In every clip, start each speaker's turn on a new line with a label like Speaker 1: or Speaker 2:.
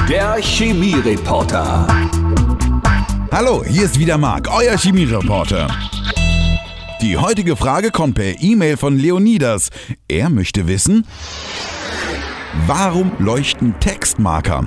Speaker 1: Der Chemiereporter.
Speaker 2: Hallo, hier ist wieder Marc, euer Chemiereporter. Die heutige Frage kommt per E-Mail von Leonidas. Er möchte wissen: Warum leuchten Textmarker?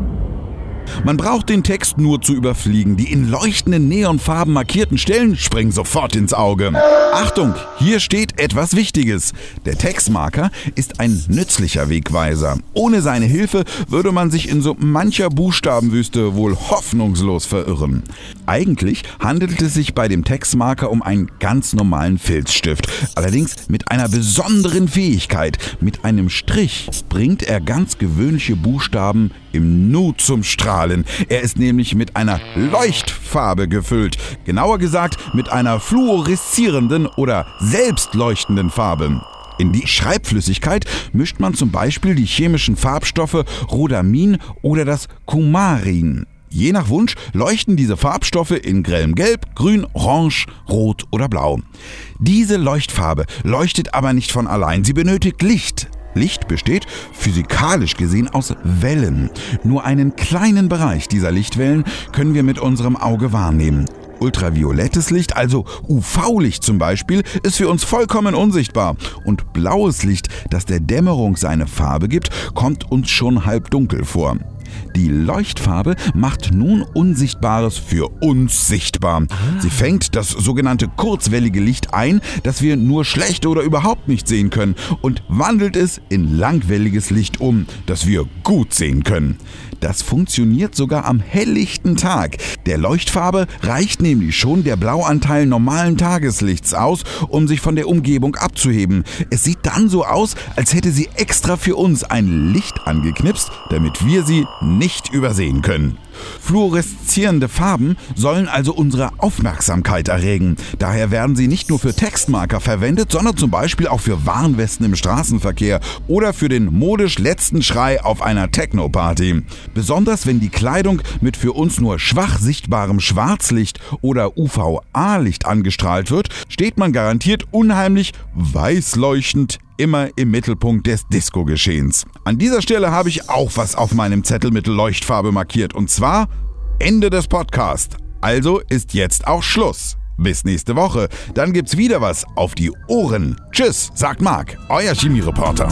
Speaker 2: Man braucht den Text nur zu überfliegen. Die in leuchtenden Neonfarben markierten Stellen springen sofort ins Auge. Achtung, hier steht etwas Wichtiges. Der Textmarker ist ein nützlicher Wegweiser. Ohne seine Hilfe würde man sich in so mancher Buchstabenwüste wohl hoffnungslos verirren. Eigentlich handelt es sich bei dem Textmarker um einen ganz normalen Filzstift. Allerdings mit einer besonderen Fähigkeit. Mit einem Strich bringt er ganz gewöhnliche Buchstaben im Nu zum Strahlen. Er ist nämlich mit einer Leuchtfarbe gefüllt. Genauer gesagt mit einer fluoreszierenden oder selbstleuchtenden Farbe. In die Schreibflüssigkeit mischt man zum Beispiel die chemischen Farbstoffe Rhodamin oder das Kumarin. Je nach Wunsch leuchten diese Farbstoffe in grellem Gelb, Grün, Orange, Rot oder Blau. Diese Leuchtfarbe leuchtet aber nicht von allein. Sie benötigt Licht. Licht besteht physikalisch gesehen aus Wellen. Nur einen kleinen Bereich dieser Lichtwellen können wir mit unserem Auge wahrnehmen. Ultraviolettes Licht, also UV-Licht zum Beispiel, ist für uns vollkommen unsichtbar. Und blaues Licht, das der Dämmerung seine Farbe gibt, kommt uns schon halbdunkel vor. Die Leuchtfarbe macht nun Unsichtbares für uns sichtbar. Sie fängt das sogenannte kurzwellige Licht ein, das wir nur schlecht oder überhaupt nicht sehen können, und wandelt es in langwelliges Licht um, das wir gut sehen können. Das funktioniert sogar am helllichten Tag. Der Leuchtfarbe reicht nämlich schon der Blauanteil normalen Tageslichts aus, um sich von der Umgebung abzuheben. Es sieht dann so aus, als hätte sie extra für uns ein Licht angeknipst, damit wir sie nicht übersehen können. Fluoreszierende Farben sollen also unsere Aufmerksamkeit erregen. Daher werden sie nicht nur für Textmarker verwendet, sondern zum Beispiel auch für Warnwesten im Straßenverkehr oder für den modisch letzten Schrei auf einer Techno-Party. Besonders wenn die Kleidung mit für uns nur schwach sichtbarem Schwarzlicht oder UVA-Licht angestrahlt wird, steht man garantiert unheimlich weißleuchtend immer im Mittelpunkt des Disco-Geschehens. An dieser Stelle habe ich auch was auf meinem Zettel mit Leuchtfarbe markiert, und zwar Ende des Podcasts. Also ist jetzt auch Schluss. Bis nächste Woche, dann gibt's wieder was auf die Ohren. Tschüss, sagt Marc, euer Chemiereporter.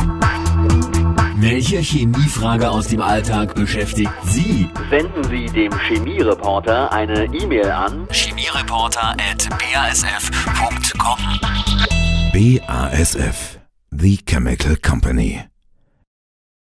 Speaker 1: Welche Chemiefrage aus dem Alltag beschäftigt Sie?
Speaker 3: Senden Sie dem Chemiereporter eine E-Mail an
Speaker 1: chemiereporter@basf.com.
Speaker 2: BASF, The Chemical Company.